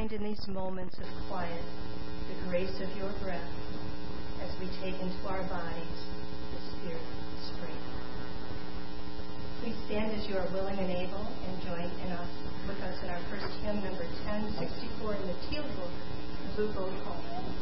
find in these moments of quiet the grace of your breath as we take into our bodies the Spirit of spring. Please stand as you are willing and able and join with us in our first hymn, number 1064 in the Teal Book, Blue Boat Home.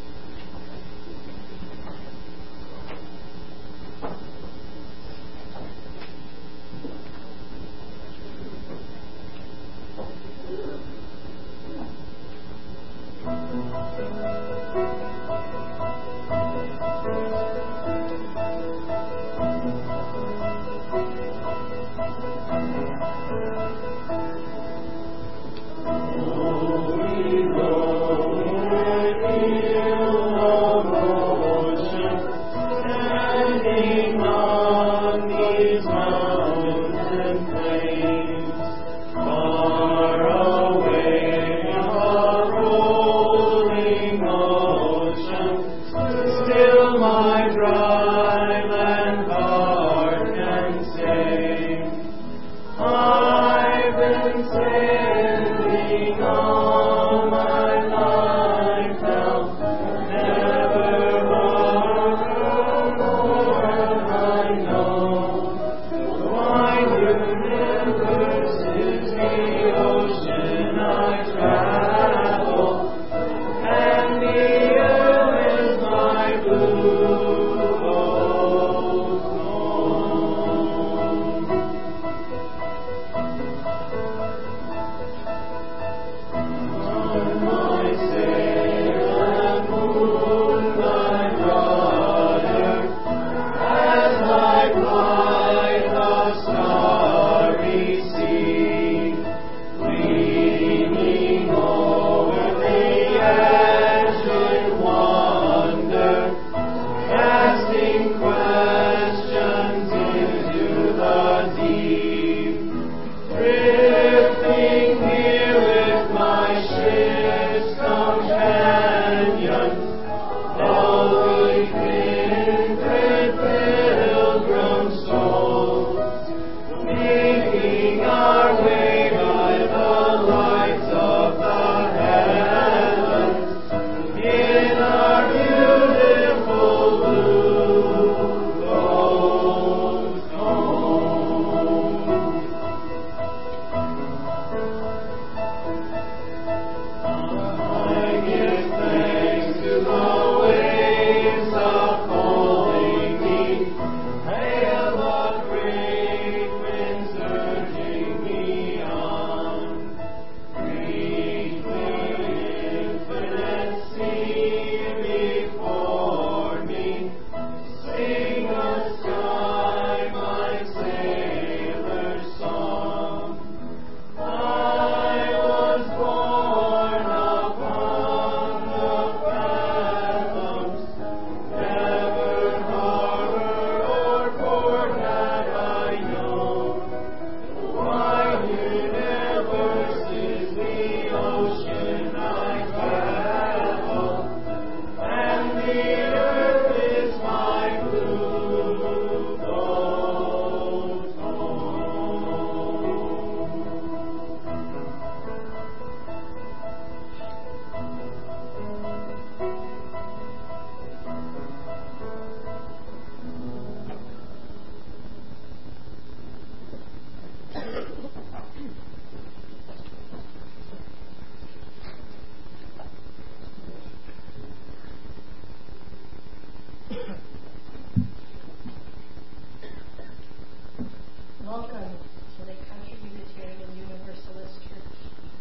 Welcome to the Country Unitarian Universalist Church.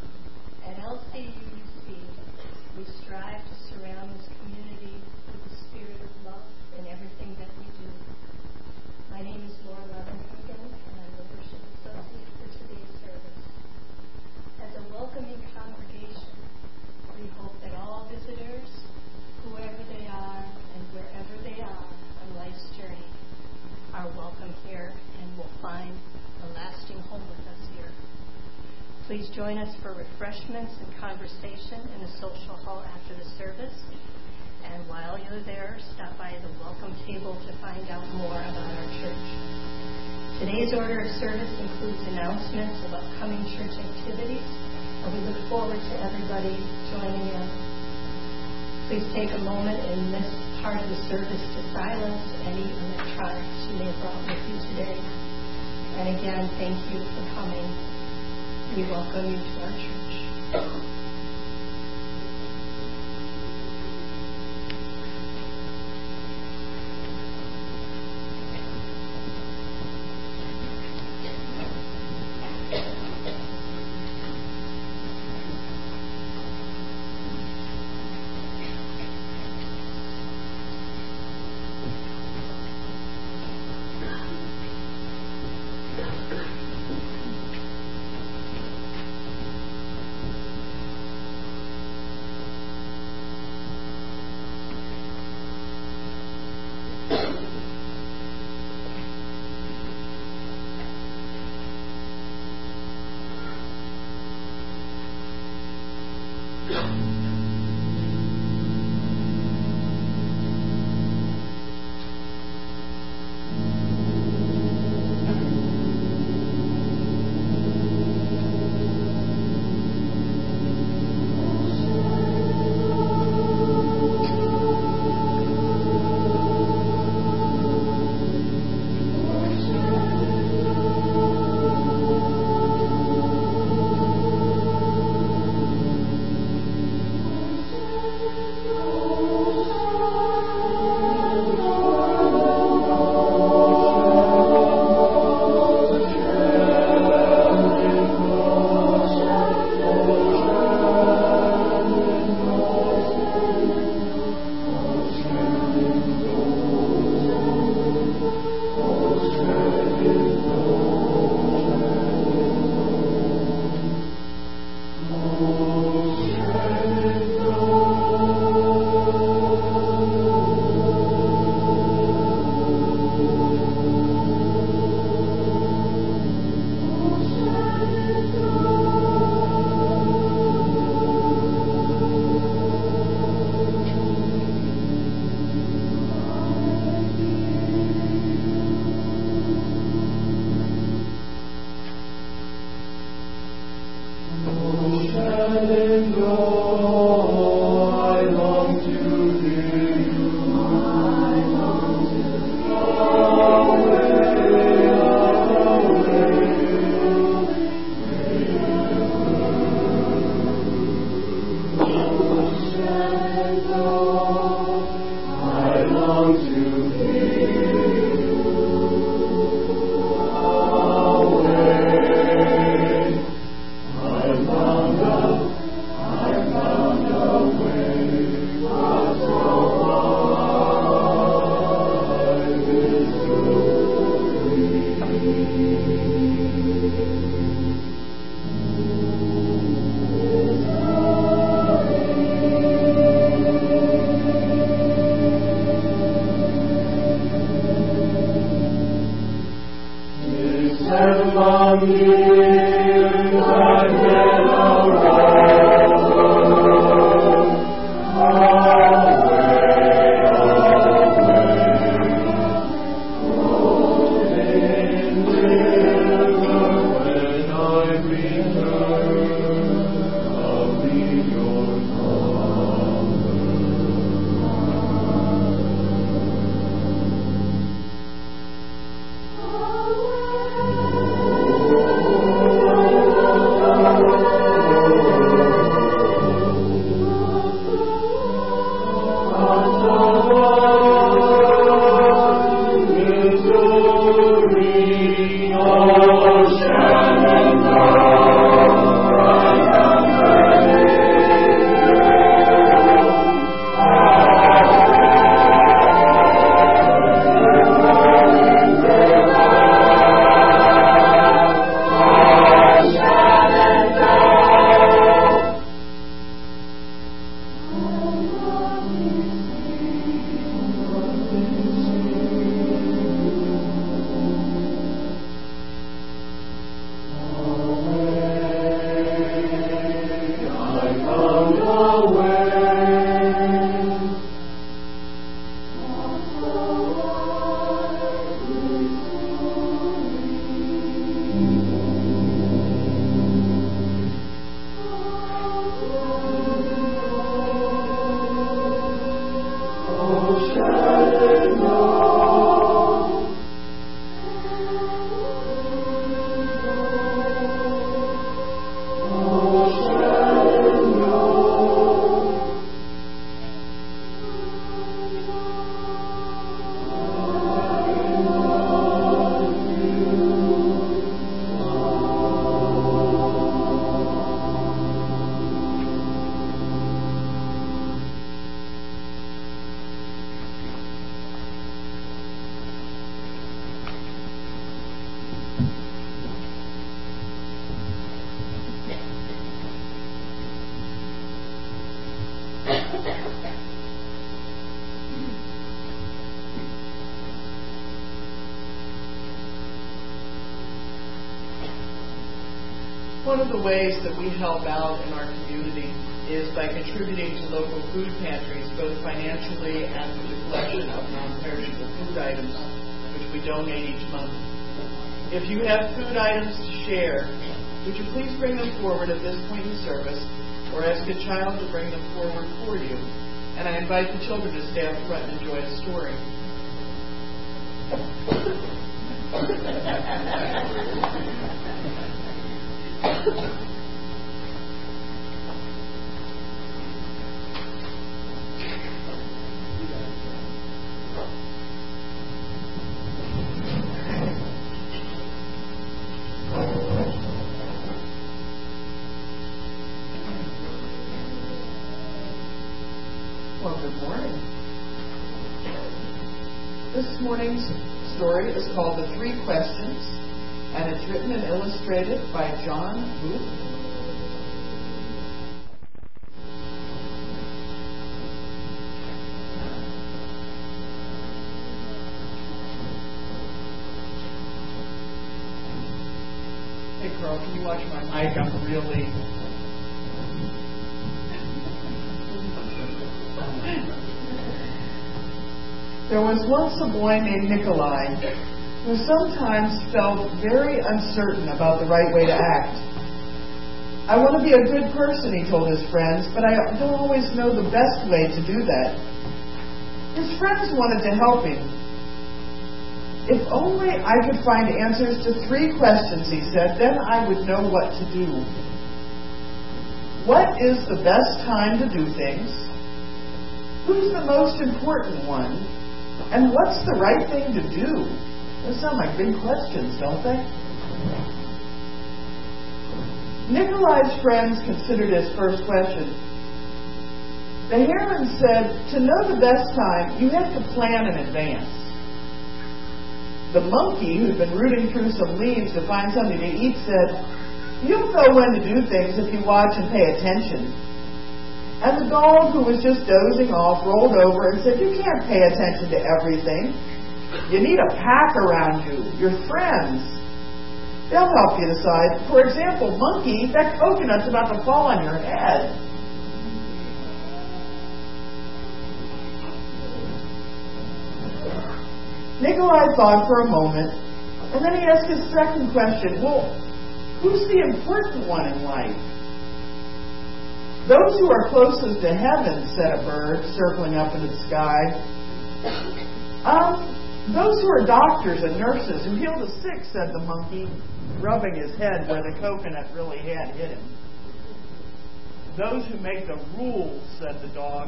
At LCUUC, we strive to surround this community with the spirit of love in everything that we do. My name is Laura Levenhagen, and I'm the worship associate for today's service. As a welcoming congregation, we hope that all visitors, whoever they are and wherever they are on life's journey, are welcome here and will find a lasting home with us here. Please join us for refreshments and conversation in the social hall after the service. And while you're there, stop by the welcome table to find out more about our church. Today's order of service includes announcements of upcoming church activities, and we look forward to everybody joining in. Please take a moment in this part of the service to silence any electronics you may have brought with you today. And again, thank you for coming. We welcome you to our church. One of the ways that we help out in our community is by contributing to local food pantries, both financially and through the collection of non-perishable food items, which we donate each month. If you have food items to share, would you please bring them forward at this point in service, or ask a child to bring them forward for you? And I invite the children to stay up front and enjoy the story. Well, good morning. This morning's story is called The Three Questions, and it's written and illustrated by John Booth. Hey, Carl, can you watch my mic? I'm really... There was once a boy named Nikolai who sometimes felt very uncertain about the right way to act. I want to be a good person, he told his friends, but I don't always know the best way to do that. His friends wanted to help him. If only I could find answers to 3 questions, he said, then I would know what to do. What is the best time to do things? Who's the most important one? And what's the right thing to do? Those sound like big questions, don't they? Nikolai's friends considered his first question. The heron said, to know the best time, you have to plan in advance. The monkey, who'd been rooting through some leaves to find something to eat, said, you'll know when to do things if you watch and pay attention. And the dog, who was just dozing off, rolled over and said, you can't pay attention to everything. You need a pack around you, your friends. They'll help you decide. For example, monkey, that coconut's about to fall on your head. Nikolai thought for a moment, and then he asked his second question, well, who's the important one in life? Those who are closest to heaven, said a bird, circling up into the sky. Those who are doctors and nurses who heal the sick, said the monkey, rubbing his head where the coconut really had hit him. Those who make the rules, said the dog.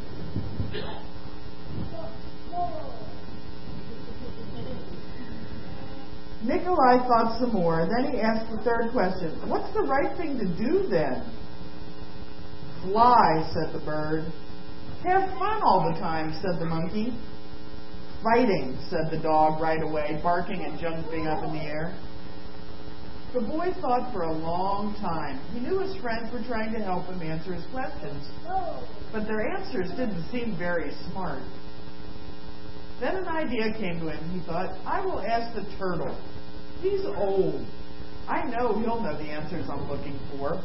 Nikolai thought some more, and then he asked the third question. What's the right thing to do then? Fly, said the bird. Have fun all the time, said the monkey. Fighting, said the dog right away, barking and jumping up in the air. The boy thought for a long time. He knew his friends were trying to help him answer his questions, but their answers didn't seem very smart. Then an idea came to him. He thought, I will ask the turtle. He's old. I know he'll know the answers I'm looking for.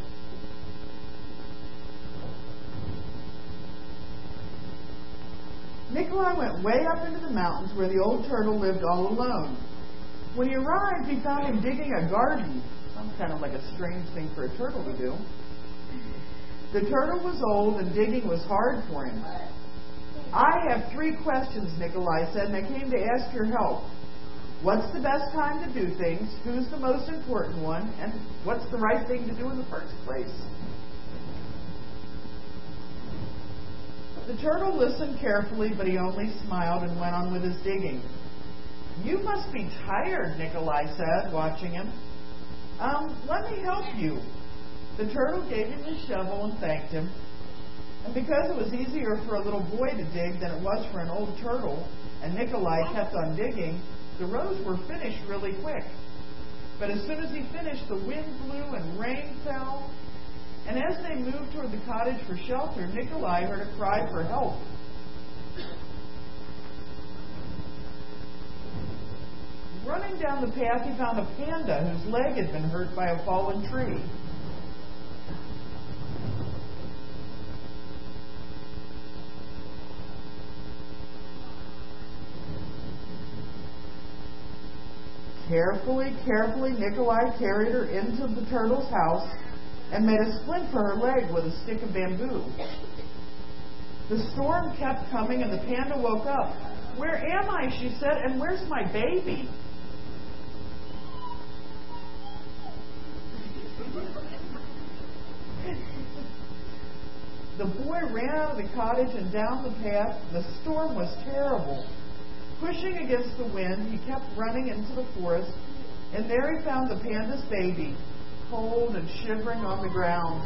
Nikolai went way up into the mountains where the old turtle lived all alone. When he arrived, he found him digging a garden. Sounds kind of like a strange thing for a turtle to do. The turtle was old and digging was hard for him. I have 3 questions, Nikolai said, and I came to ask your help. What's the best time to do things? Who's the most important one? And what's the right thing to do in the first place? The turtle listened carefully, but he only smiled and went on with his digging. You must be tired, Nikolai said, watching him. Let me help you. The turtle gave him his shovel and thanked him. And because it was easier for a little boy to dig than it was for an old turtle, and Nikolai kept on digging, the rows were finished really quick. But as soon as he finished, the wind blew and rain fell. And as they moved toward the cottage for shelter, Nikolai heard a cry for help. Running down the path, he found a panda whose leg had been hurt by a fallen tree. Carefully, Nikolai carried her into the turtle's house and made a splint for her leg with a stick of bamboo. The storm kept coming and the panda woke up. "Where am I?" she said, "and where's my baby?" The boy ran out of the cottage and down the path. The storm was terrible. Pushing against the wind, he kept running into the forest, and there he found the panda's baby, cold and shivering on the ground.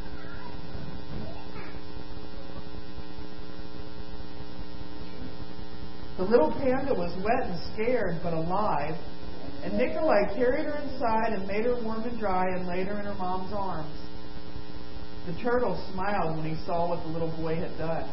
The little panda was wet and scared, but alive, and Nikolai carried her inside and made her warm and dry and laid her in her mom's arms. The turtle smiled when he saw what the little boy had done.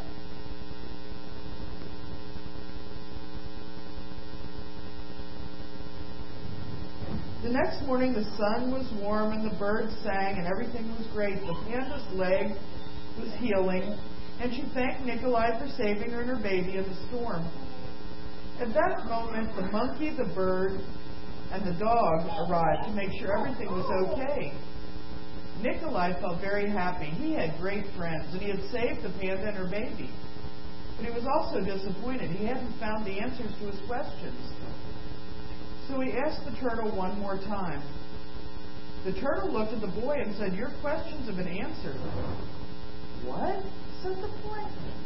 The next morning the sun was warm and the birds sang and everything was great. The panda's leg was healing, and she thanked Nikolai for saving her and her baby in the storm. At that moment, the monkey, the bird, and the dog arrived to make sure everything was okay. Nikolai felt very happy. He had great friends, and he had saved the panda and her baby. But he was also disappointed. He hadn't found the answers to his questions. So he asked the turtle one more time. The turtle looked at the boy and said, "Your questions have been answered." "What?" said the boy.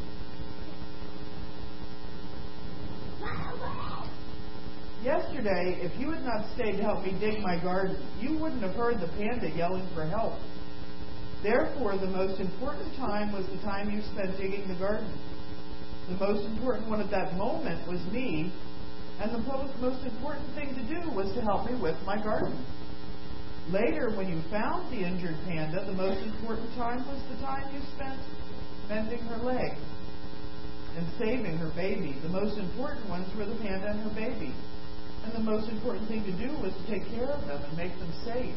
"Yesterday, if you had not stayed to help me dig my garden, you wouldn't have heard the panda yelling for help. Therefore, the most important time was the time you spent digging the garden. The most important one at that moment was me, and the most important thing to do was to help me with my garden. Later, when you found the injured panda, the most important time was the time you spent mending her leg and saving her baby. The most important ones were the panda and her baby. And the most important thing to do was to take care of them and make them safe.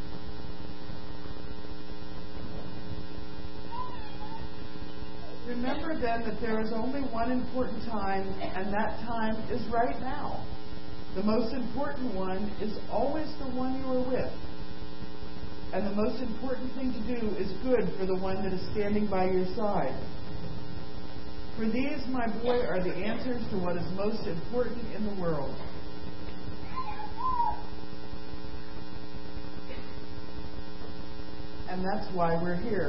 Remember then that there is only one important time, and that time is right now. The most important one is always the one you are with. And the most important thing to do is good for the one that is standing by your side. For these, my boy, are the answers to what is most important in the world." And that's why we're here.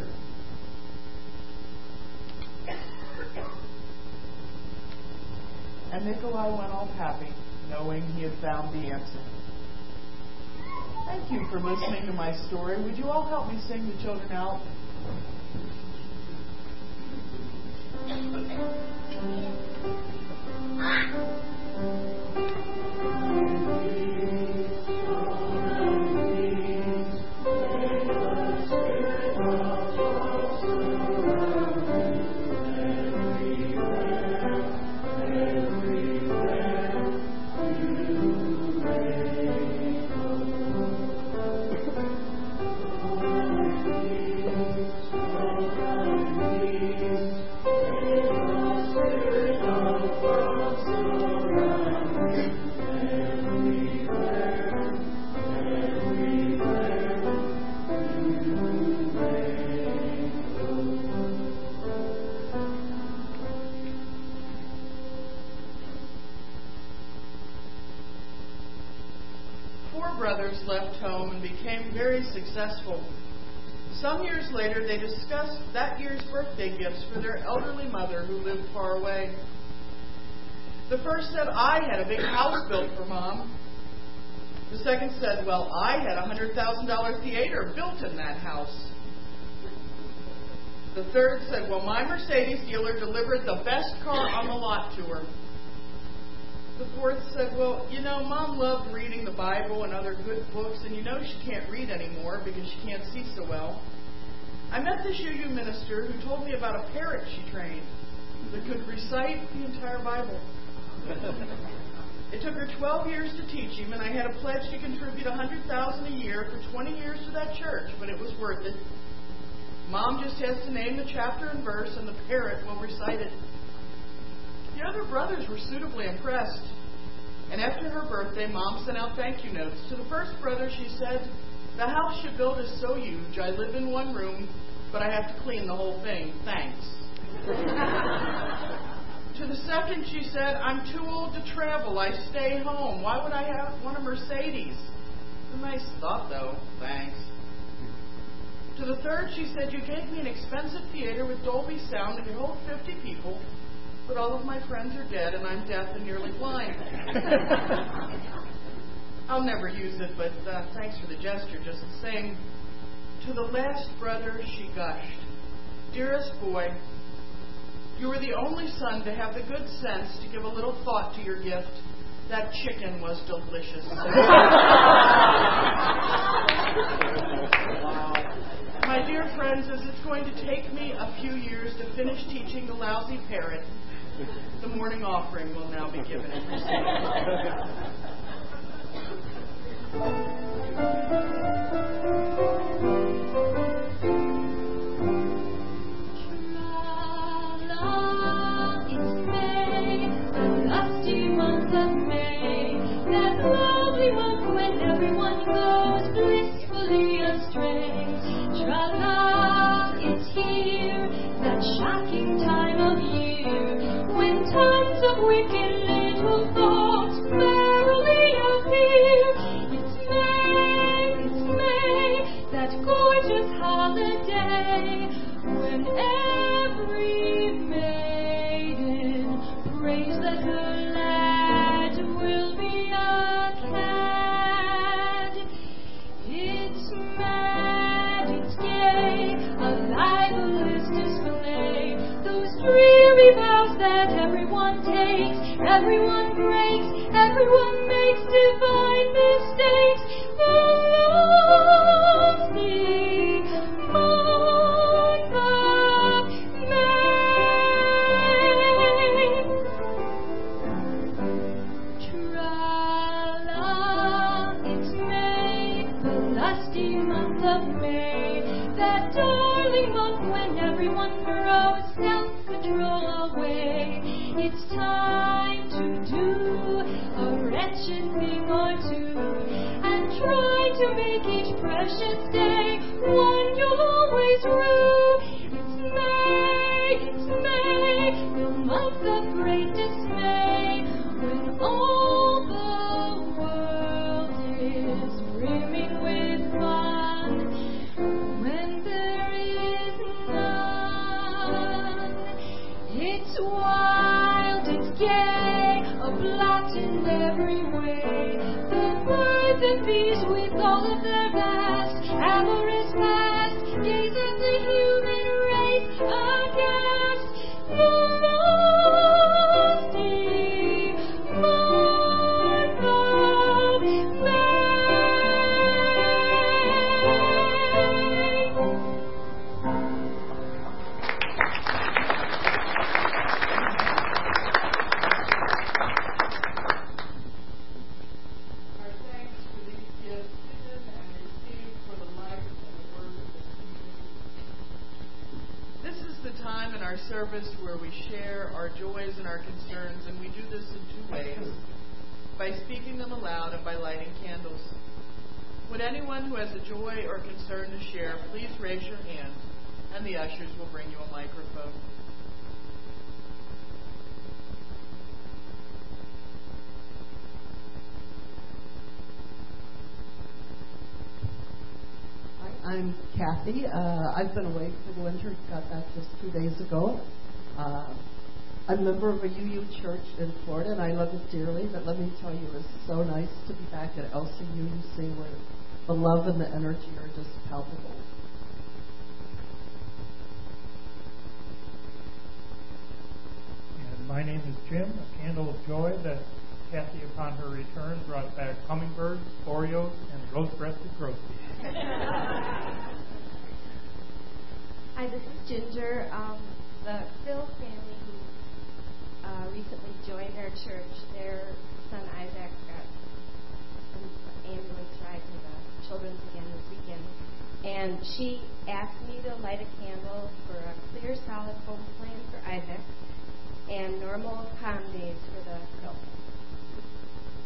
And Nikolai went off happy, knowing he had found the answer. Thank you for listening to my story. Would you all help me sing the children out? Brothers left home and became very successful. Some years later, they discussed that year's birthday gifts for their elderly mother who lived far away. The first said, "I had a big house built for Mom." The second said, "Well, I had a $100,000 theater built in that house." The third said, "Well, my Mercedes dealer delivered the best car on the lot to her." The fourth said, "Well, Mom loved reading the Bible and other good books, and she can't read anymore because she can't see so well. I met this UU minister who told me about a parrot she trained that could recite the entire Bible. It took her 12 years to teach him, and I had a pledge to contribute $100,000 a year for 20 years to that church, but it was worth it. Mom just has to name the chapter and verse, and the parrot will recite it." The other brothers were suitably impressed. And after her birthday, Mom sent out thank you notes. To the first brother, she said, "The house you built is so huge. I live in one room, but I have to clean the whole thing. Thanks." To the second, she said, "I'm too old to travel. I stay home. Why would I want a Mercedes?" A nice thought, though. Thanks. To the third, she said, "You gave me an expensive theater with Dolby sound that could hold 50 people, but all of my friends are dead and I'm deaf and nearly blind." I'll never use it, but thanks for the gesture just the same. To the last brother, she gushed, "Dearest boy, you were the only son to have the good sense to give a little thought to your gift. That chicken was delicious." My dear friends, as it's going to take me a few years to finish teaching the lousy parrot, the morning offering will now be given and received. Shocking time of year, when times of wicked little thoughts merrily appear. It's May, that gorgeous holiday, when every maiden prays that her lad will be a cad. It's mad, it's gay, a libelous display, those dreary vows that everyone takes, everyone breaks, everyone makes divine mistakes. The lofty month of May. Tra-la, it's May, the lusty month of May, that darling month when everyone throws self-control away. It's time to do a wretched thing or two, and try to make each precious day one you'll always rue. It's May, the month of great dismay, when all the world is brimming with fun, when there is none. It's wild, it's gay, a blot in every way. The birds and bees with all of their vast amorous past gaze at the human race aghast. The lofty month of Our thanks for these gifts given and received for the life and the work of this community. This is the time in our service where we share our joys and our concerns, and we do this in two ways: by speaking them aloud and by lighting candles. Would anyone who has a joy or concern to share, please raise your hand, and the ushers will bring you a microphone. I'm Kathy. I've been away for the winter, got back just 2 days ago. I'm a member of a UU church in Florida, and I love it dearly, but let me tell you, it's so nice to be back at LCUUC where the love and the energy are just palpable. And my name is Jim, a candle of joy that Kathy, upon her return, brought back hummingbirds, Oreos, and roast-breasted groceries. Hi, this is Ginger. The Phil family who recently joined our church, their son Isaac got an ambulance ride to the Children's again this weekend. And she asked me to light a candle for a clear, solid home plan for Isaac and normal calm days for the Phil family.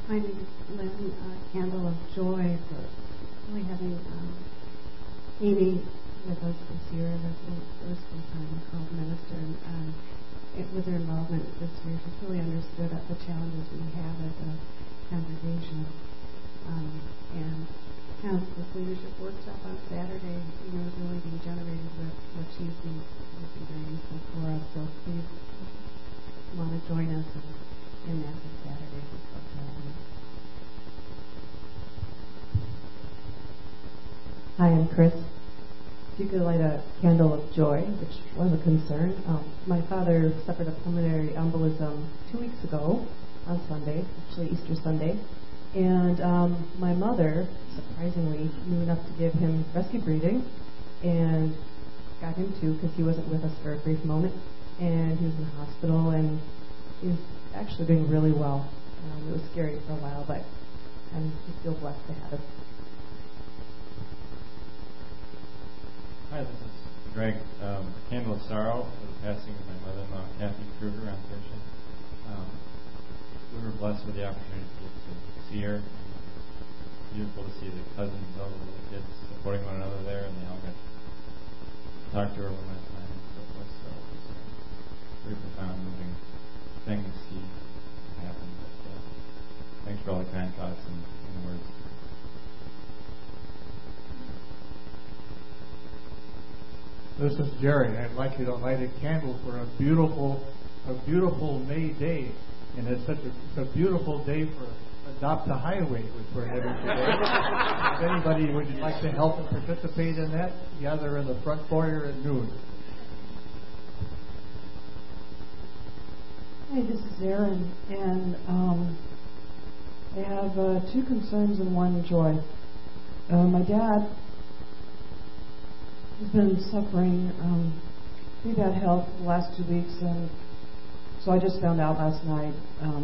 My name is Lynn, Candle of Joy, for really having Amy with us this year. That's the first time I called minister. And with her involvement this year, she's really understood the challenges we have as a congregation. And Council's leadership workshop on Saturday, is really being generated with what she's doing. Will be very useful for us. So please, want to join us in that this Saturday. Hi, I'm Chris. If you could light a candle of joy, which was a concern. My father suffered a pulmonary embolism 2 weeks ago on Sunday, actually Easter Sunday. And my mother, surprisingly, knew enough to give him rescue breathing and got him too, because he wasn't with us for a brief moment. And he was in the hospital and is actually doing really well. It was scary for a while, but I feel blessed to have him. Hi, this is Greg. Candle of Sorrow for the passing of my mother-in-law, Kathy Kruger, on Thursday. We were blessed with the opportunity to get to see her. It's beautiful to see the cousins, all the little kids supporting one another there, and they all got to talk to her one last time and so forth. So it was a very profound, moving thing to see happen. But thanks for all the kind thoughts and words. This is Jerry. I'd like you to light a candle for a beautiful May day, and it's a beautiful day for Adopt a Highway, which we're having today. If anybody would like to help and participate in that, gather in the front foyer at noon. Hi, this is Erin, and I have 2 concerns and 1 joy. My dad has been suffering pretty bad health the last 2 weeks, and so I just found out last night.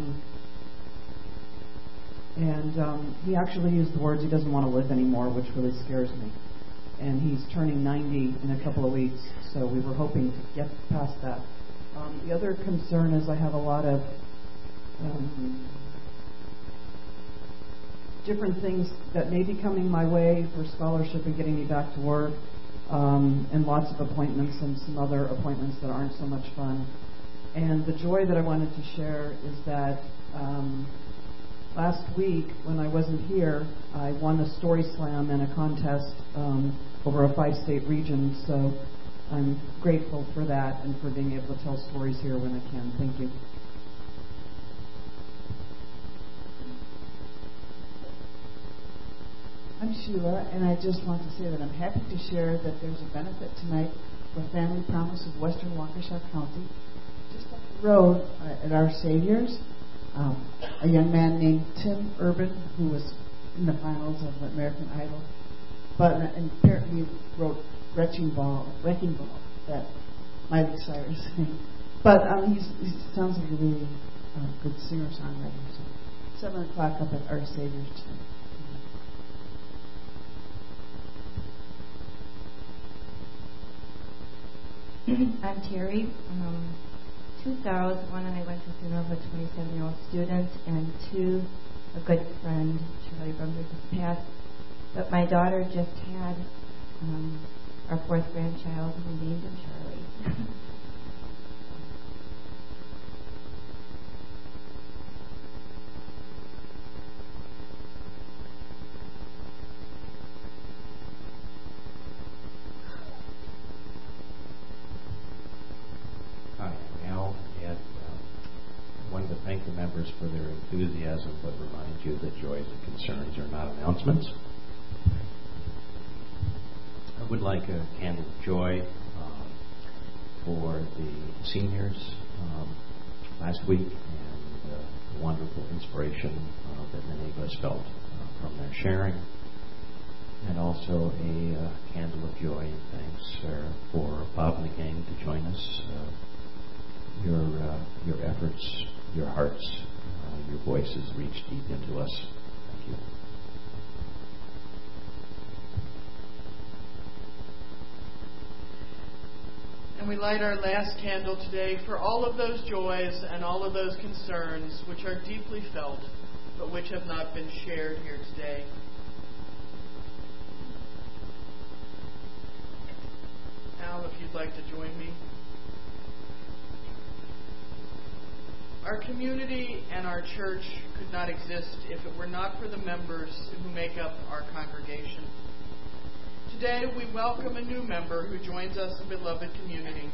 And he actually used the words he doesn't want to live anymore, which really scares me. And he's turning 90 in a couple of weeks, so we were hoping to get past that. The other concern is I have a lot of different things that may be coming my way for scholarship and getting me back to work, and lots of appointments and some other appointments that aren't so much fun. And the joy that I wanted to share is that last week, when I wasn't here, I won a story slam in a contest over a 5-state region, so I'm grateful for that and for being able to tell stories here when I can. Thank you. I'm Sheila, and I just want to say that I'm happy to share that there's a benefit tonight for Family Promise of Western Waukesha County. Just up the road at Our Savior's, a young man named Tim Urban, who was in the finals of American Idol, and apparently wrote Wrecking Ball, that Miley Cyrus sang. But he sounds like a really good singer-songwriter. So 7 o'clock up at Our Savior's tonight. I'm Terry. 2001, and I went to funeral of a 27-year-old student, and 2, a good friend, Charlie Brumberg, has passed. But my daughter just had our 4th grandchild, and we named him Charlie. Thank the members for their enthusiasm, but remind you that joys and concerns are not announcements. I would like a candle of joy for the seniors last week and the wonderful inspiration that many of us felt from their sharing, and also a candle of joy and thanks for Bob and the gang to join us. Your efforts, your hearts, your voices reach deep into us. Thank you. And we light our last candle today for all of those joys and all of those concerns which are deeply felt but which have not been shared here today. Al, if you'd like to join me. Our community and our church could not exist if it were not for the members who make up our congregation. Today, we welcome a new member who joins us in beloved community.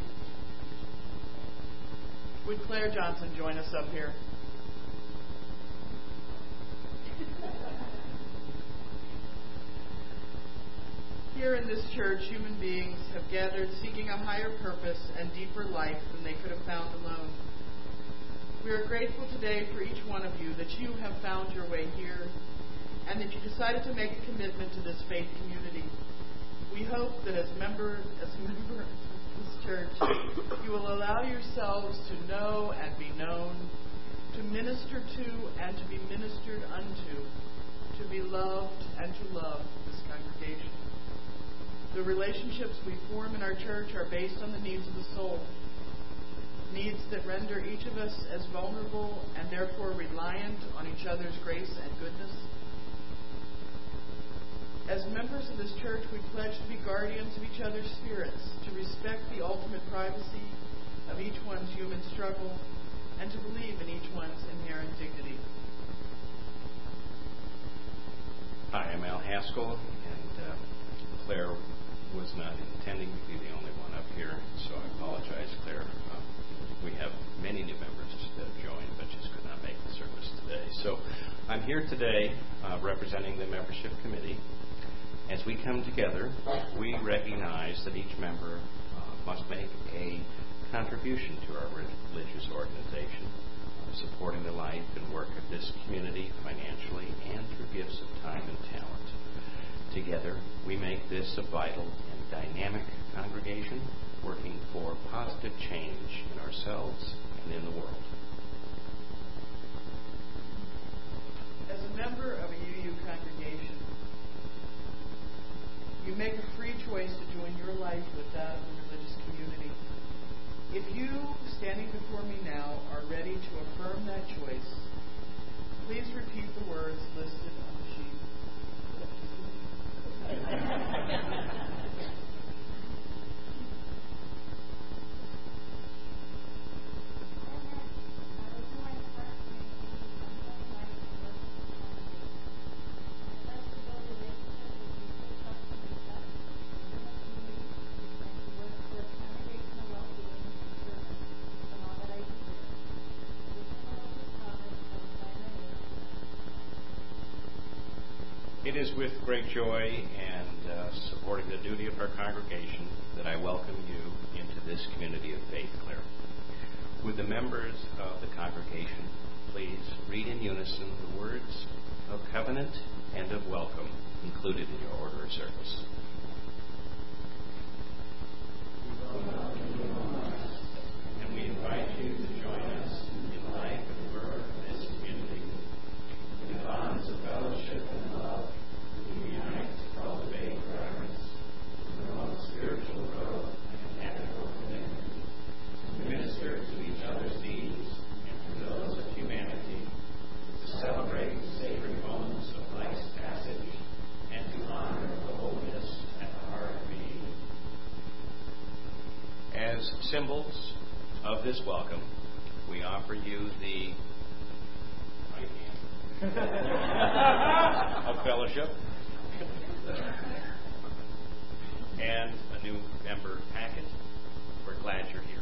Would Claire Johnson join us up here? Here in this church, human beings have gathered seeking a higher purpose and deeper life than they could have found alone. We are grateful today for each one of you that you have found your way here and that you decided to make a commitment to this faith community. We hope that as members of this church, you will allow yourselves to know and be known, to minister to and to be ministered unto, to be loved and to love this congregation. The relationships we form in our church are based on the needs of the soul, needs that render each of us as vulnerable and therefore reliant on each other's grace and goodness. As members of this church, we pledge to be guardians of each other's spirits, to respect the ultimate privacy of each one's human struggle, and to believe in each one's inherent dignity. Hi, I'm Al Haskell, and Claire was not intending to be the only one up here, so I apologize, Claire. We have many new members that have joined, but just could not make the service today. So I'm here today representing the membership committee. As we come together, we recognize that each member must make a contribution to our religious organization, supporting the life and work of this community financially and through gifts of time and talent. Together, we make this a vital and dynamic congregation, working for positive change in ourselves and in the world. As a member of a UU congregation, you make a free choice to join your life with that of the religious community. If you, standing before me now, are ready to affirm that choice, please repeat the words listed on the sheet. It is with great joy and supporting the duty of our congregation that I welcome you into this community of faith, Claire. Would the members of the congregation please read in unison the words of covenant and of welcome included in your order of service. And we invite you to join us in the life and work of this community, in the bonds of fellowship and love, we unite to cultivate reverence, to promote spiritual growth and ethical commitment, to minister to each other's needs and to those of humanity, to celebrate the sacred moments of life's passage, and to honor the holiness at the heart of being. As symbols of this welcome, we offer you the of fellowship and a new member packet. We're glad you're here.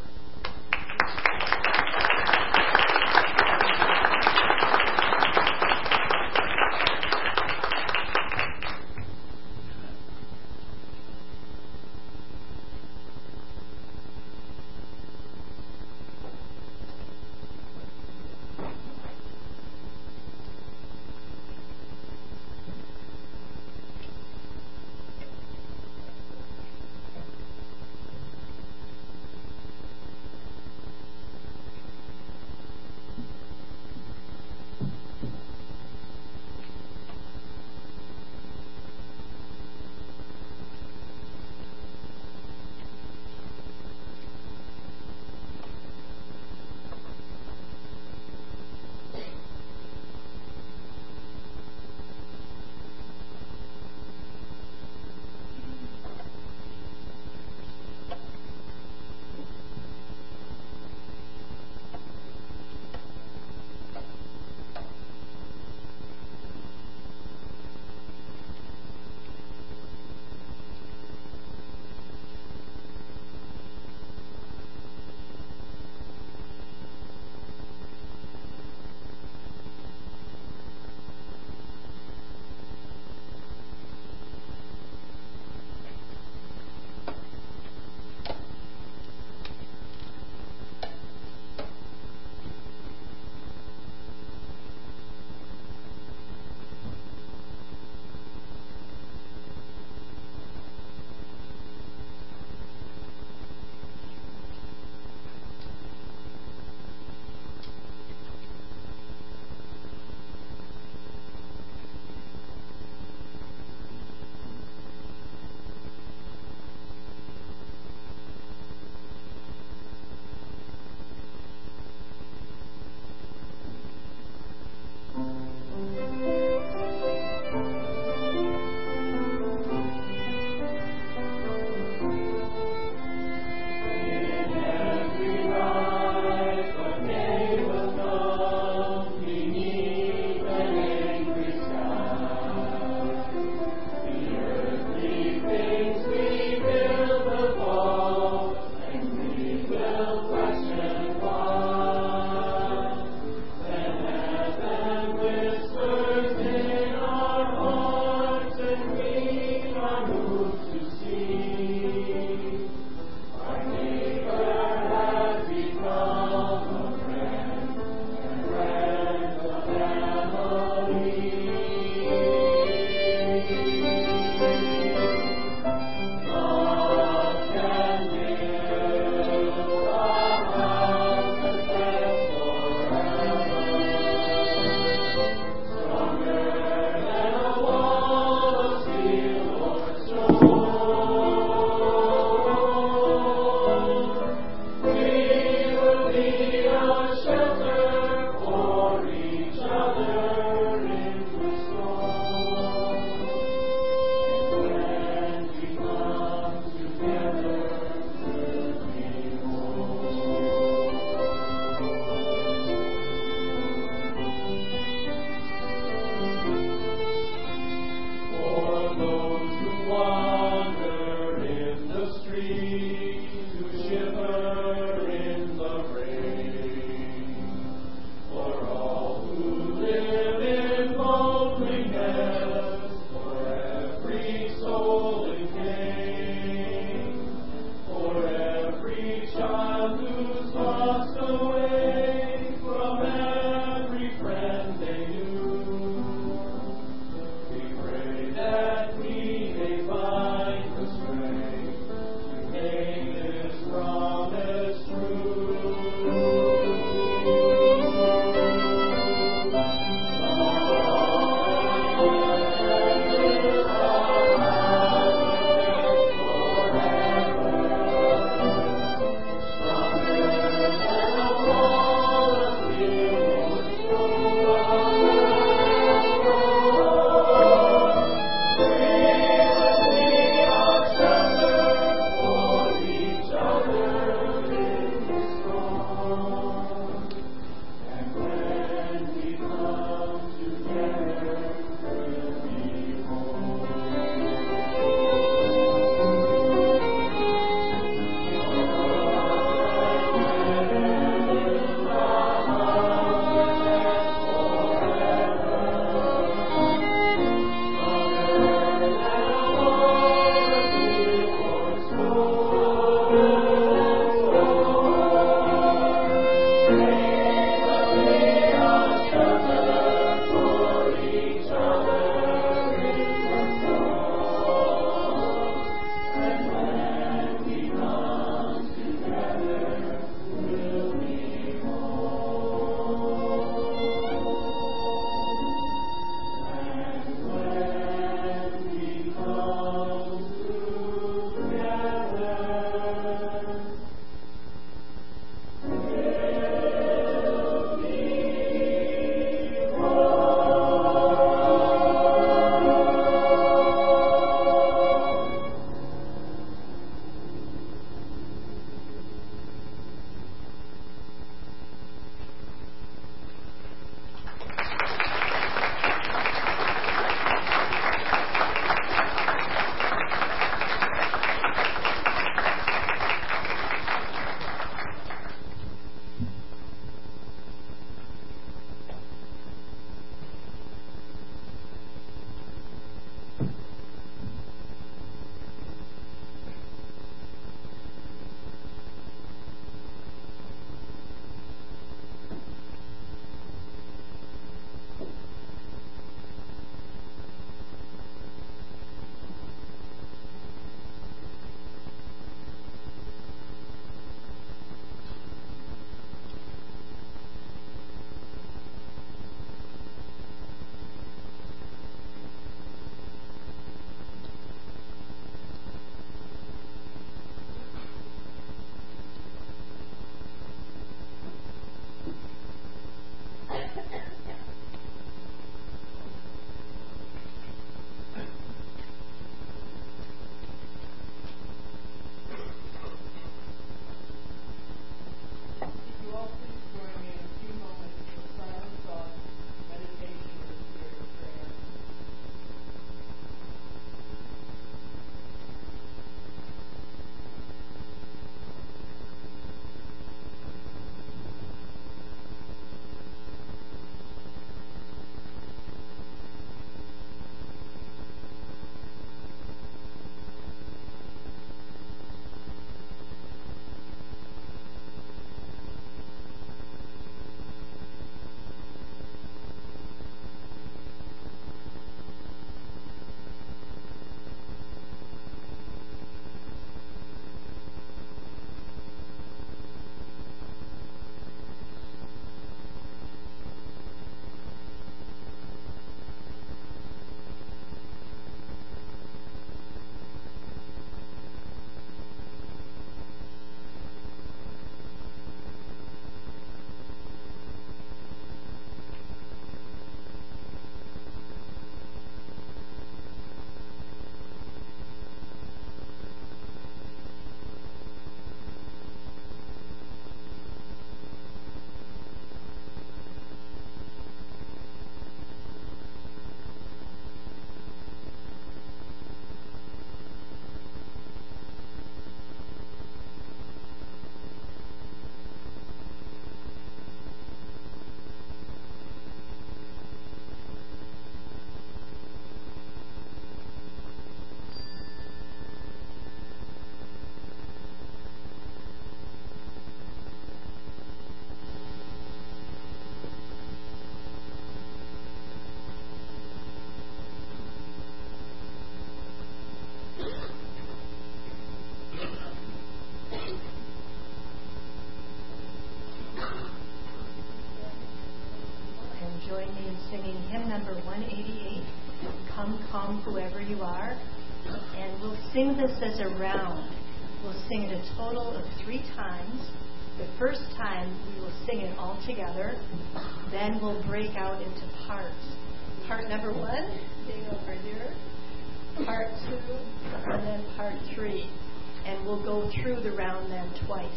sing this as a round. We'll sing it a total of 3 times. The first time we will sing it all together. Then we'll break out into parts. Part number 1, being over here. Part 2, and then part 3. And we'll go through the round then twice.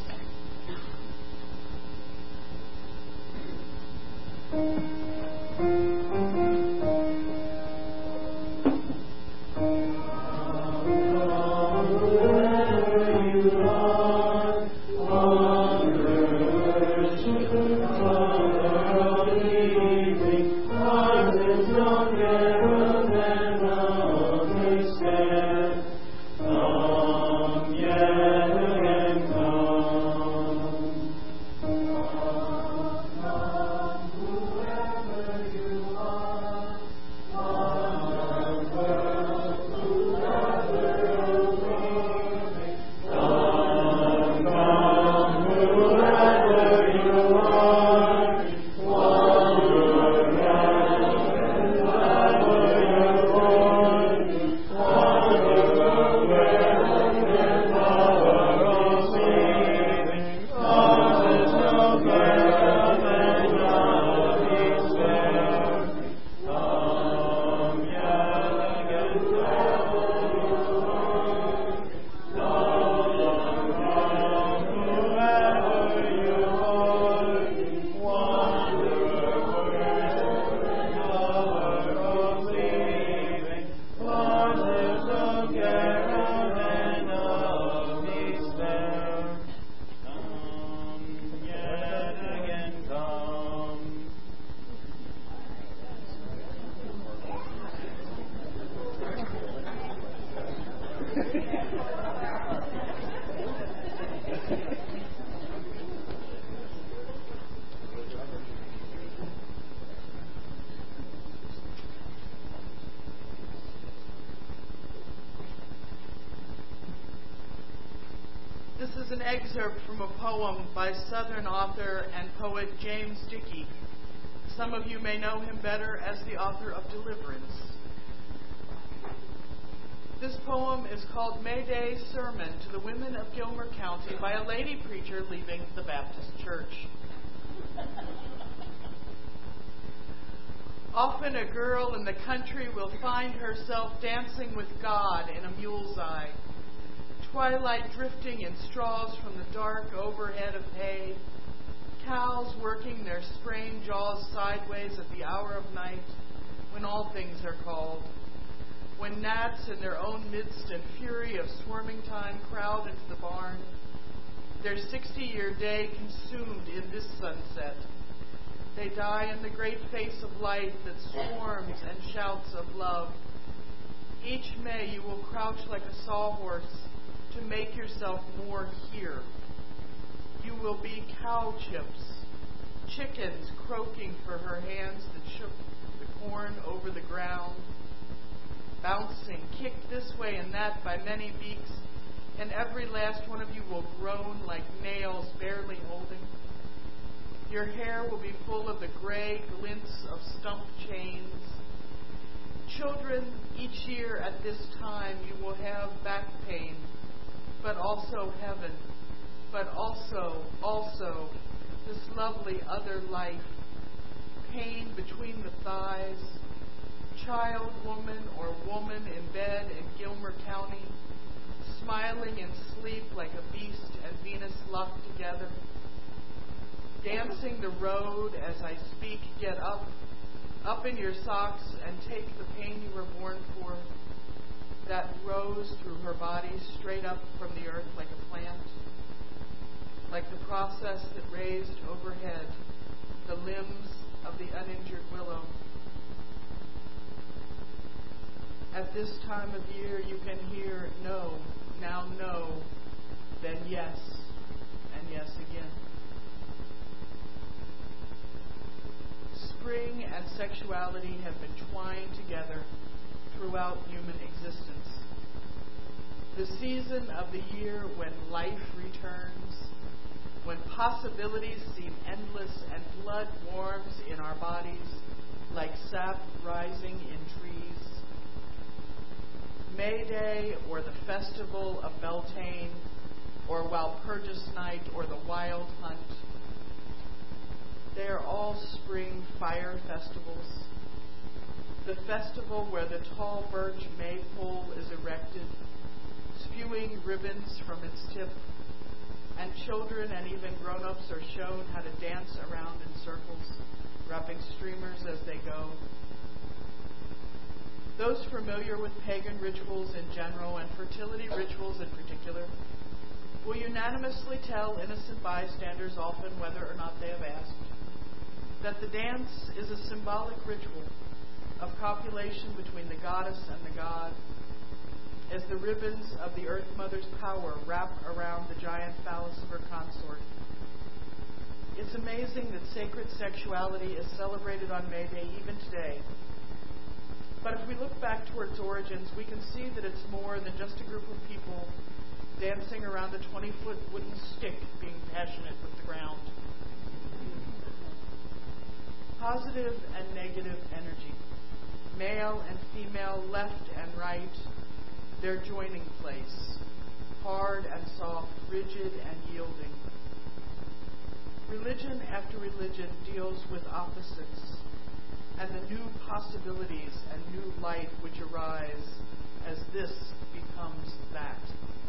This is an excerpt from a poem by Southern author and poet James Dickey. Some of you may know him better as the author of Deliverance. This poem is called May Day Sermon to the Women of Gilmer County by a lady preacher leaving the Baptist Church. Often a girl in the country will find herself dancing with God in a mule's eye. Twilight drifting in straws from the dark overhead of hay. Cows working their sprained jaws sideways at the hour of night when all things are called. When gnats in their own midst and fury of swarming time crowd into the barn. Their 60-year day consumed in this sunset. They die in the great face of light that swarms and shouts of love. Each May you will crouch like a sawhorse to make yourself more here. You will be cow chips, chickens croaking for her hands that shook the corn over the ground, bouncing, kicked this way and that by many beaks, and every last one of you will groan like nails barely holding. Your hair will be full of the gray glints of stump chains. Children, each year at this time you will have back pain, but also heaven, but also this lovely other life, pain between the thighs, child, woman, or woman in bed in Gilmer County, smiling in sleep like a beast and Venus locked together. Dancing the road as I speak, get up in your socks and take the pain you were born for, that rose through her body straight up from the earth like a plant, like the process that raised overhead the limbs of the uninjured willow. At this time of year you can hear no, now no, then yes, and yes again. Spring and sexuality have been twined together throughout human existence. The season of the year when life returns, when possibilities seem endless and blood warms in our bodies like sap rising in trees. May Day or the Festival of Beltane or Walpurgis Night or the Wild Hunt, they are all spring fire festivals. The festival where the tall birch maypole is erected, spewing ribbons from its tip, and children and even grown-ups are shown how to dance around in circles, wrapping streamers as they go. Those familiar with pagan rituals in general and fertility rituals in particular will unanimously tell innocent bystanders, often whether or not they have asked, that the dance is a symbolic ritual of copulation between the goddess and the god, as the ribbons of the Earth Mother's power wrap around the giant phallus of her consort. It's amazing that sacred sexuality is celebrated on May Day even today. But if we look back to its origins, we can see that it's more than just a group of people dancing around a 20-foot wooden stick being passionate with the ground. Positive and negative energy, male and female, left and right, their joining place, hard and soft, rigid and yielding. Religion after religion deals with opposites and the new possibilities and new light which arise as this becomes that.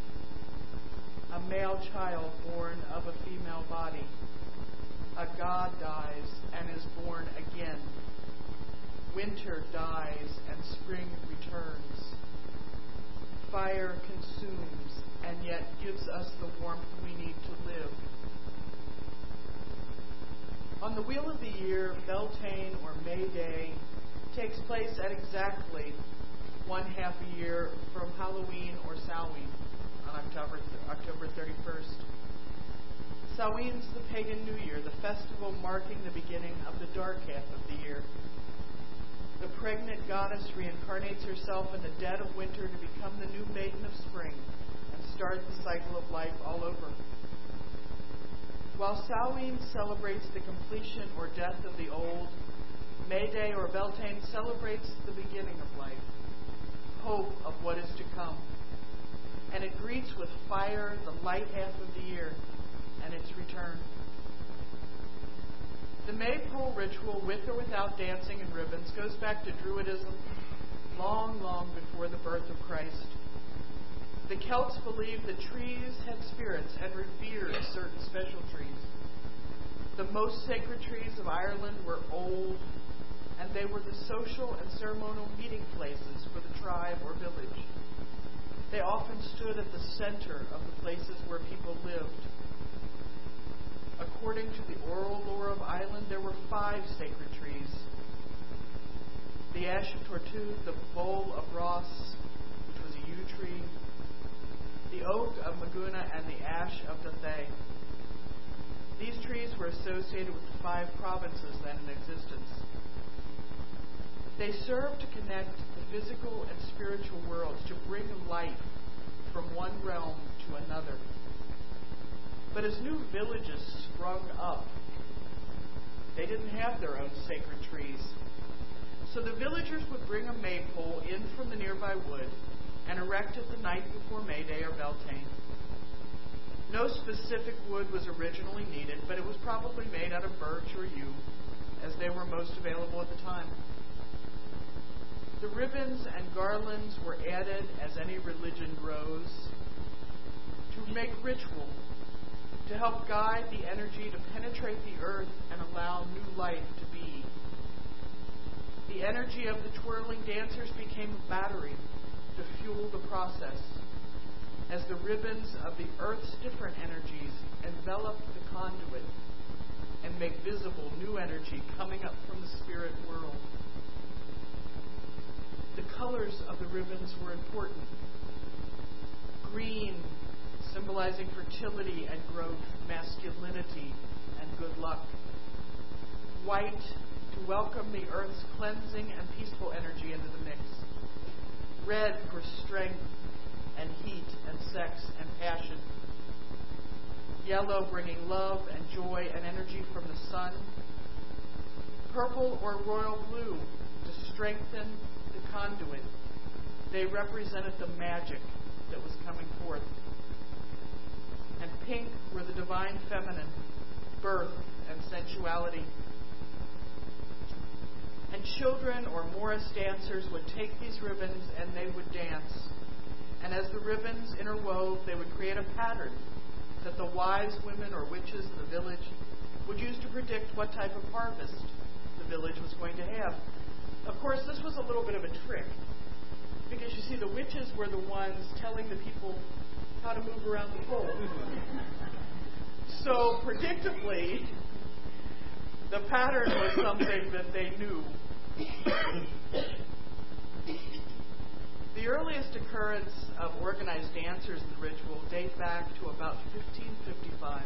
A male child born of a female body. A god dies and is born again. Winter dies and spring returns. Fire consumes and yet gives us the warmth we need to live. On the wheel of the year, Beltane or May Day takes place at exactly 1/2 a year from Halloween or Samhain on October 31st. Samhain's the pagan New Year, the festival marking the beginning of the dark half of the year. The pregnant goddess reincarnates herself in the dead of winter to become the new maiden of spring and start the cycle of life all over. While Samhain celebrates the completion or death of the old, May Day or Beltane celebrates the beginning of life, hope of what is to come, and it greets with fire the light half of the year and its return. The maypole ritual, with or without dancing and ribbons, goes back to Druidism long, long before the birth of Christ. The Celts believed that trees had spirits and revered certain special trees. The most sacred trees of Ireland were old, and they were the social and ceremonial meeting places for the tribe or village. They often stood at the center of the places where people lived. According to the oral lore of Ireland, there were 5 sacred trees. The ash of Tortuth, the bole of Ross, which was a yew tree, the oak of Maguna, and the ash of Dathay. These trees were associated with the 5 provinces then in existence. They served to connect the physical and spiritual worlds, to bring life from one realm to another. But as new villages sprung up, they didn't have their own sacred trees. So the villagers would bring a maypole in from the nearby wood and erect it the night before May Day or Beltane. No specific wood was originally needed, but it was probably made out of birch or yew, as they were most available at the time. The ribbons and garlands were added as any religion grows to make ritual, to help guide the energy to penetrate the earth and allow new life to be. The energy of the twirling dancers became a battery to fuel the process, as the ribbons of the earth's different energies envelop the conduit and make visible new energy coming up from the spirit world. The colors of the ribbons were important. Green, symbolizing fertility and growth, masculinity and good luck. White, to welcome the earth's cleansing and peaceful energy into the mix. Red for strength and heat and sex and passion. Yellow bringing love and joy and energy from the sun. Purple or royal blue to strengthen the conduit They represented the magic that was coming forth. And pink were the divine feminine, birth and sensuality. And children or Morris dancers would take these ribbons and they would dance. And as the ribbons interwove, they would create a pattern that the wise women or witches of the village would use to predict what type of harvest the village was going to have. Of course, this was a little bit of a trick, because you see, the witches were the ones telling the people how to move around the pole. So, predictably, the pattern was something that they knew. The earliest occurrence of organized dancers in the ritual date back to about 1555.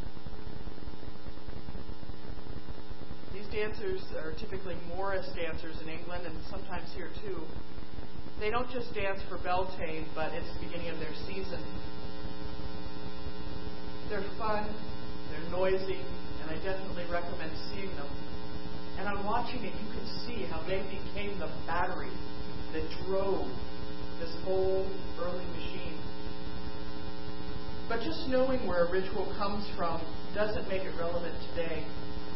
These dancers are typically Morris dancers in England and sometimes here too. They don't just dance for Beltane, but it's the beginning of their season. They're fun, they're noisy, and I definitely recommend seeing them. And on watching it, you can see how they became the battery that drove this whole early machine. But just knowing where a ritual comes from doesn't make it relevant today.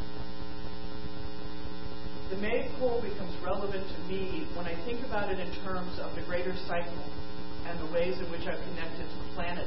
The maypole becomes relevant to me when I think about it in terms of the greater cycle and the ways in which I've connected to the planet.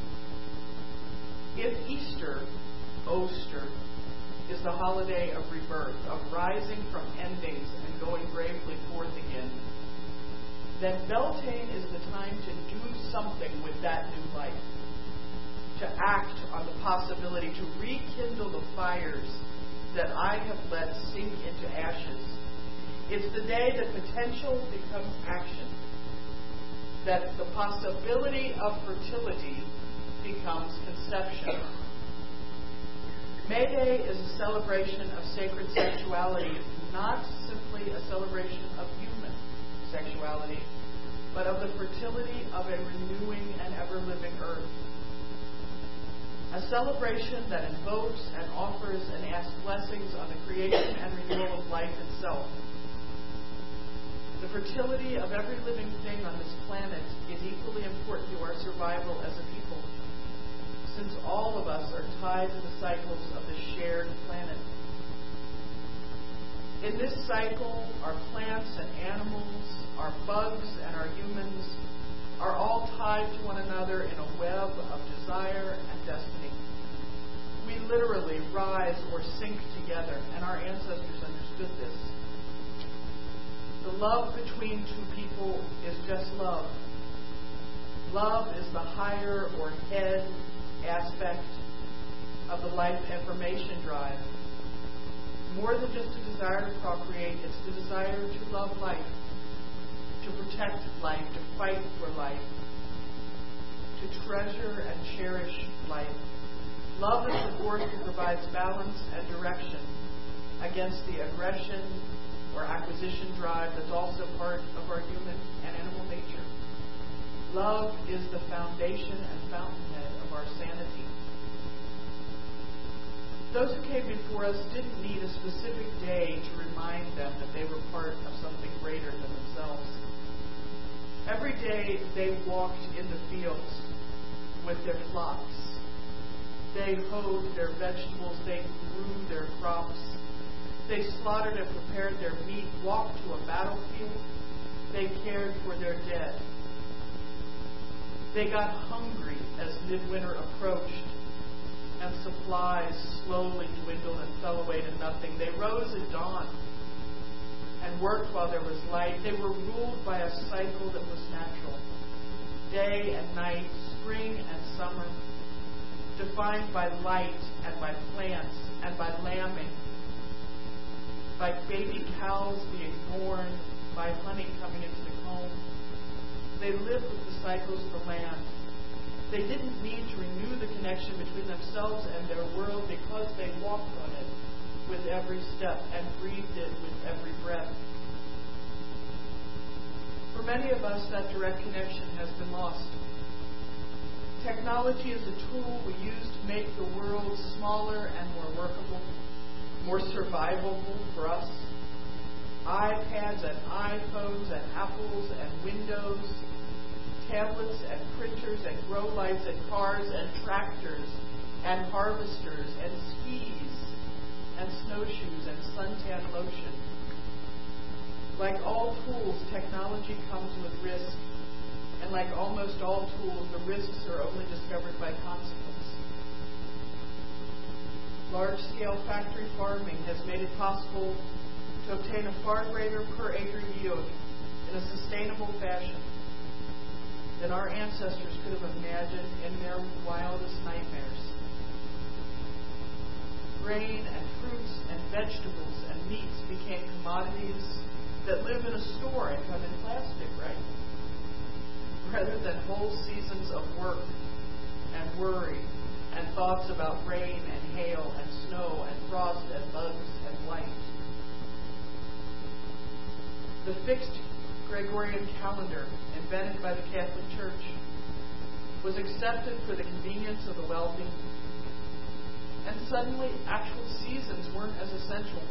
If Easter, Oster, is the holiday of rebirth, of rising from endings and going bravely forth again, then Beltane is the time to do something with that new life, to act on the possibility to rekindle the fires that I have let sink into ashes. It's the day that potential becomes action, that the possibility of fertility becomes conception. May Day is a celebration of sacred sexuality, not simply a celebration of human sexuality, but of the fertility of a renewing and ever-living earth. A celebration that invokes and offers and asks blessings on the creation and renewal of life itself. The fertility of every living thing on this planet is equally important to our survival as a people, since all of us are tied to the cycles of the shared planet. In this cycle, our plants and animals, our bugs and our humans are all tied to one another in a web of desire and destiny. We literally rise or sink together, and our ancestors understood this. The love between two people is just love. Love is the higher or head aspect of the life information drive. More than just a desire to procreate, it's the desire to love life, to protect life, to fight for life, to treasure and cherish life. Love is the force that provides balance and direction against the aggression or acquisition drive that's also part of our human and animal nature. Love is the foundation and fountainhead of our sanity. Those who came before us didn't need a specific day to remind them that they were part of something greater than themselves. Every day they walked in the fields with their flocks. They hoed their vegetables, they grew their crops, they slaughtered and prepared their meat, walked to a battlefield, they cared for their dead. They got hungry as midwinter approached, and supplies slowly dwindled and fell away to nothing. They rose at dawn and worked while there was light. They were ruled by a cycle that was natural. Day and night, spring and summer, defined by light and by plants and by lambing, by baby cows being born, by honey coming into the comb. They lived with the cycles of the land. They didn't need to renew the connection between themselves and their world because they walked on it with every step and breathed it with every breath. For many of us, that direct connection has been lost. Technology is a tool we use to make the world smaller and more workable, more survivable for us. iPads and iPhones and Apples and Windows, tablets and printers and grow lights and cars and tractors and harvesters and skis and snowshoes and suntan lotion. Like all tools, technology comes with risk, and like almost all tools, the risks are only discovered by consequence. Large-scale factory farming has made it possible to obtain a far greater per-acre yield in a sustainable fashion than our ancestors could have imagined in their wildest nightmares. Grain and fruits and vegetables and meats became commodities that live in a store and come in plastic, right? Rather than whole seasons of work and worry and thoughts about rain and hail and snow and frost and bugs and light. The fixed Gregorian calendar invented by the Catholic Church was accepted for the convenience of the wealthy, and suddenly actual seasons weren't as essential.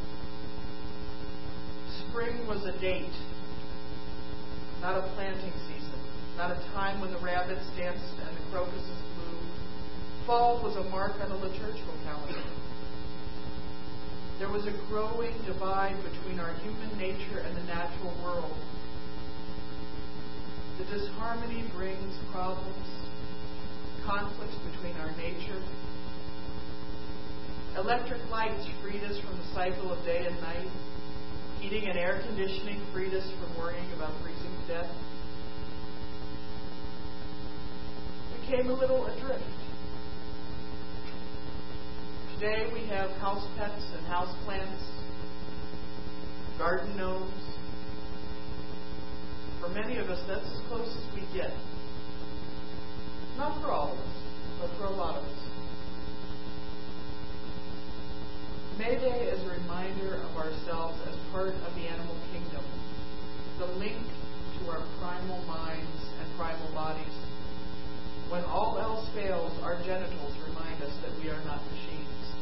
Spring was a date, not a planting season, not a time when the rabbits danced and the crocuses flew. Fall was a mark on the liturgical calendar. There was a growing divide between our human nature and the natural world. The disharmony brings problems, conflicts between our nature. Electric lights freed us from the cycle of day and night. Heating and air conditioning freed us from worrying about freezing to death. We came a little adrift. Today we have house pets and house plants, garden gnomes. For many of us, that's as close as we get. Not for all of us, but for a lot of us. May Day is a reminder of ourselves as part of the animal kingdom, the link to our primal minds and primal bodies. When all else fails, our genitals remind us that we are not machines.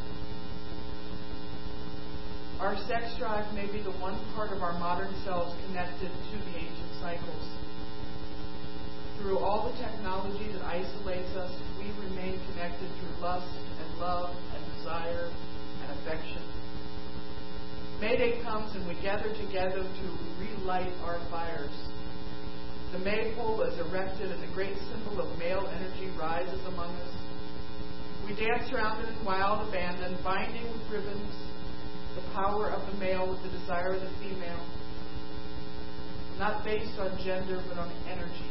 Our sex drive may be the one part of our modern selves connected to the ancient cycles. Through all the technology that isolates us, we remain connected through lust and love and desire and affection. May Day comes and we gather together to relight our fires. The maypole is erected and the great symbol of male energy rises among us. We dance around it in wild abandon, binding with ribbons the power of the male with the desire of the female, not based on gender but on energy,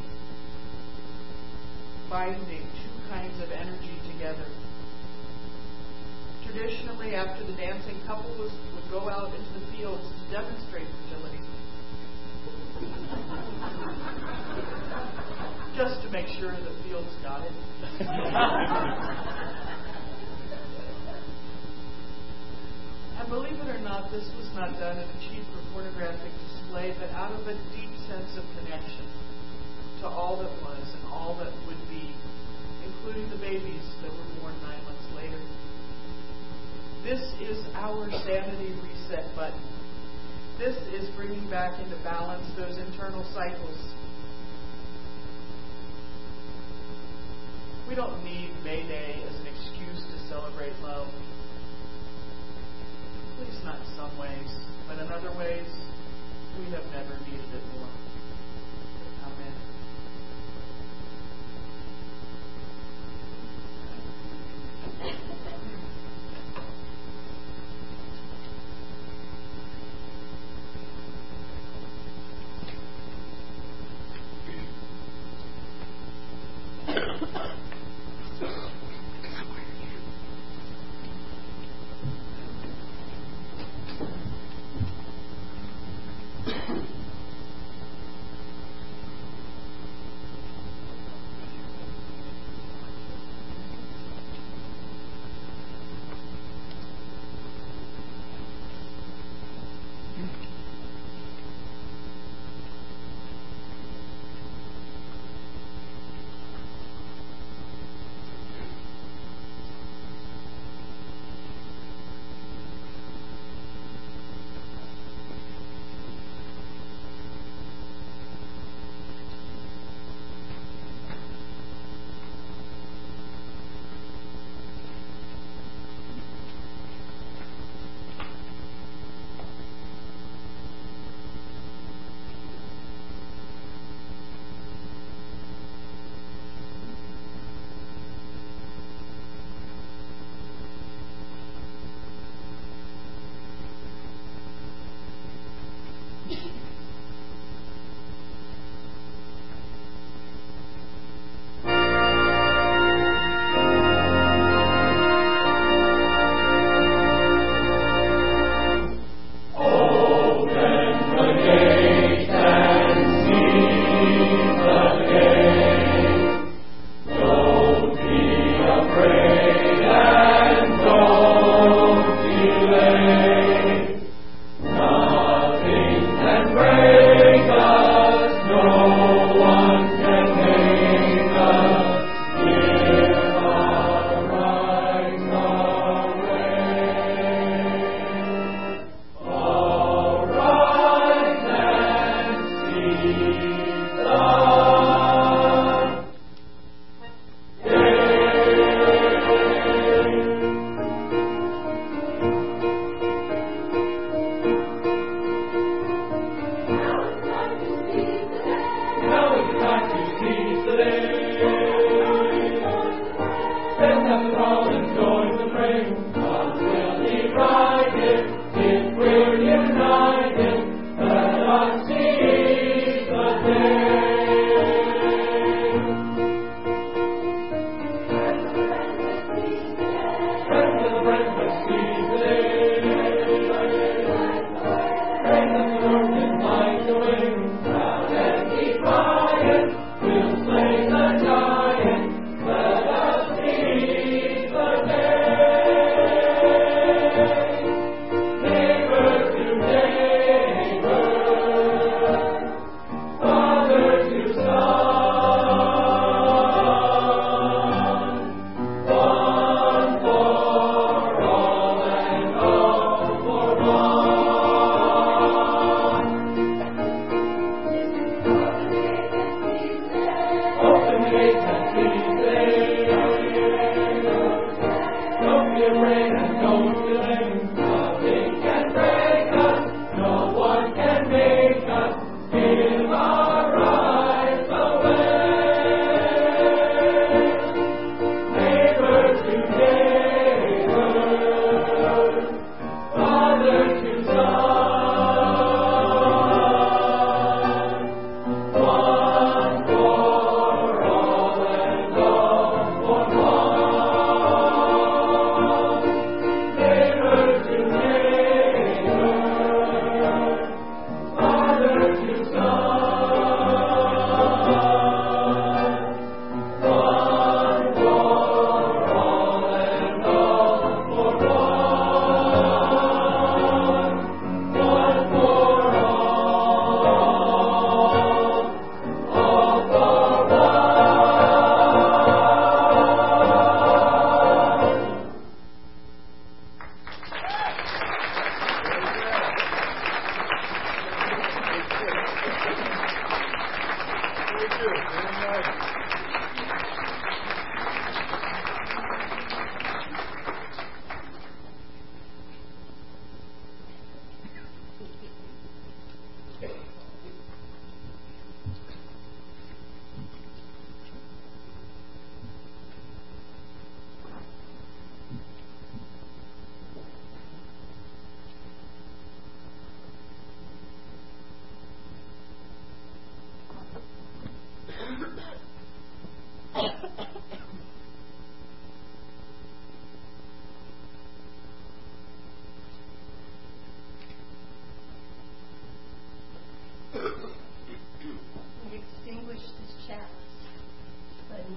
binding two kinds of energy together. Traditionally, after the dancing, couples would go out into the fields to demonstrate fertility. Just to make sure the fields got it. And believe it or not, this was not done in a cheap or pornographic display, but out of a deep sense of connection to all that was and all that would be, including the babies that were born 9 months later. This is our sanity reset button. This is bringing back into balance those internal cycles. We don't need May Day as an excuse to celebrate love. At least not in some ways, but in other ways, we have never needed it more. Amen.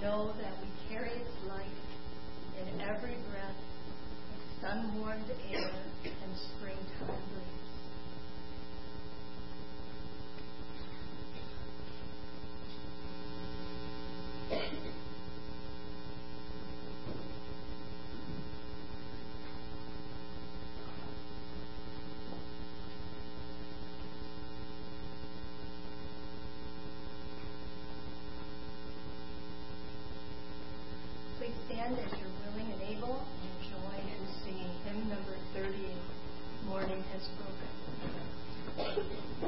know that we carry its light in every breath of sun-warmed air and springtime breeze. Please stand as you're willing and able and join in singing hymn number 38, Morning Has Broken.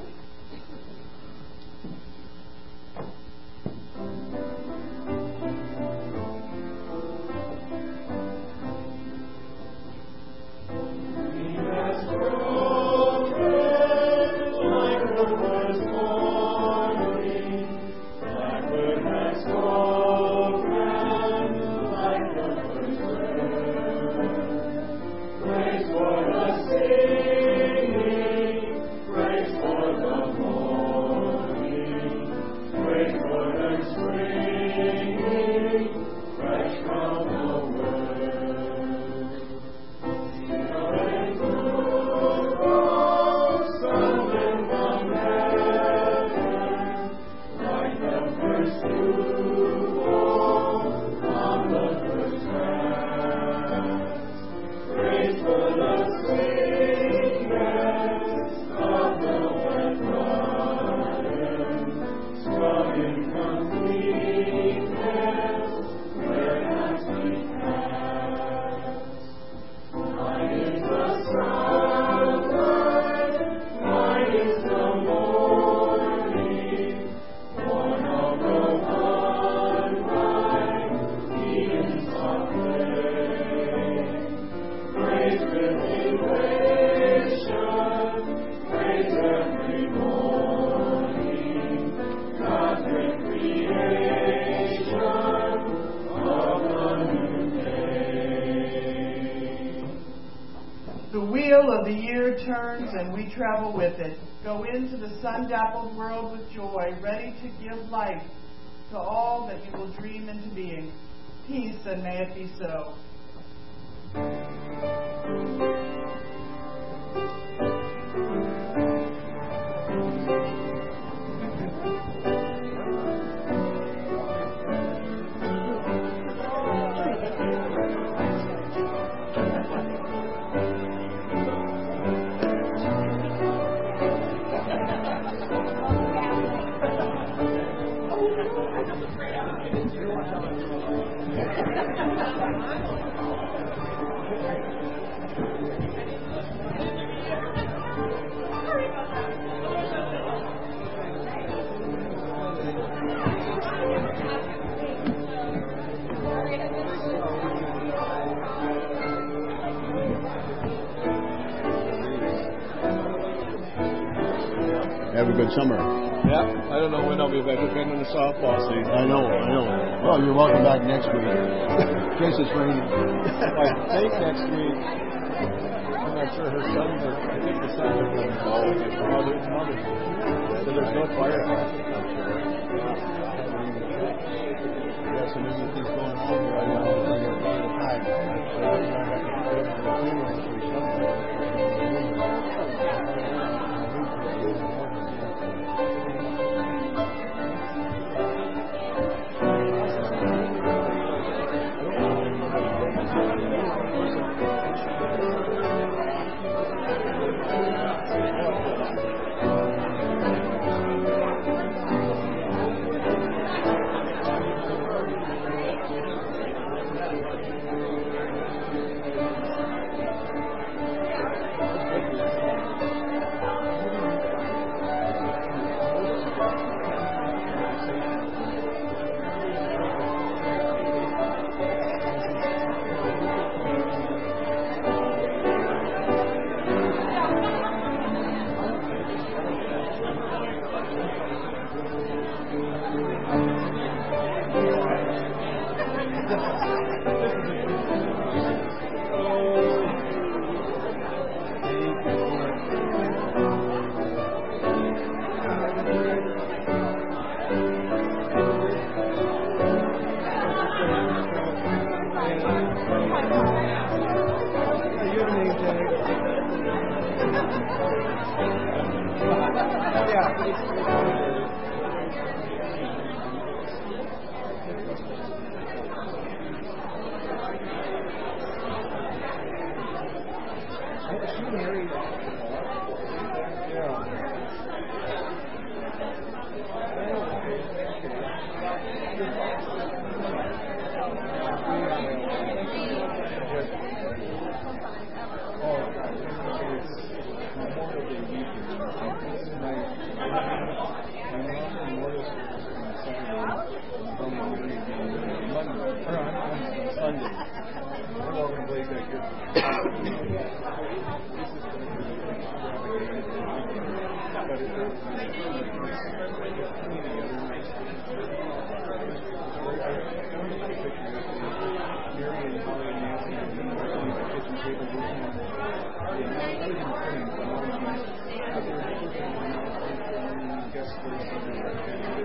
And we travel with it. Go into the sun-dappled world with joy, ready to give life to all that you will dream into being. Peace, and may it be so. Have a good summer. Yeah, I don't know when I'll be back. Depending on the softball season. I know. Well, you're welcome back next week. In case it's raining. I think next week. I'm not sure her sons are. I think the sons are going to call with her mother. So there's no fire classes, I'm sure. Got some new things going on here. I don't know if you're all the time. Or on Sunday. We're all going to blaze that here. This is going to be but it's coming together. Mary and Holly and Nancy and the kitchen table working on everything's coming. Guest list.